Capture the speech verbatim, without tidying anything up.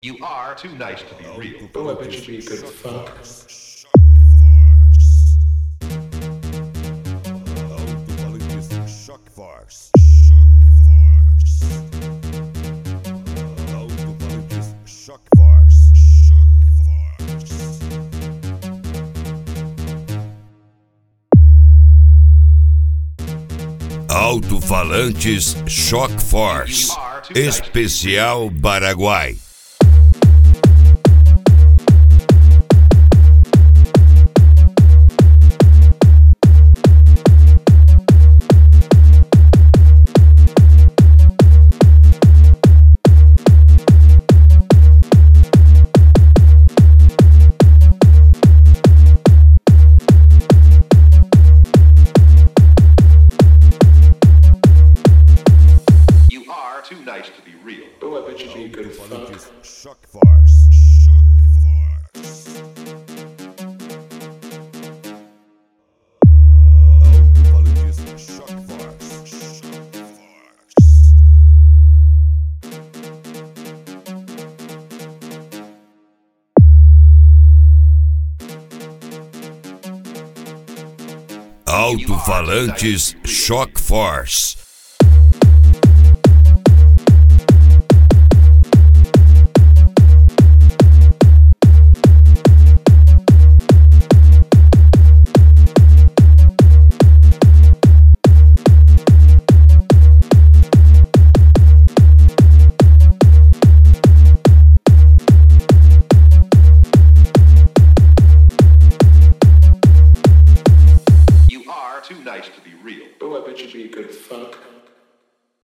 You are too nice to be real. Oh, I bet you'd be a good fuck. Shock Force. Shock Force. Alto-falantes Shock Force. Especial Paraguai. Too nice to be real. Oh, I bet you'd be a good fuck. Shock Force. Shock Force. Alto-falantes Shock Force. Alto-falantes Shock Force.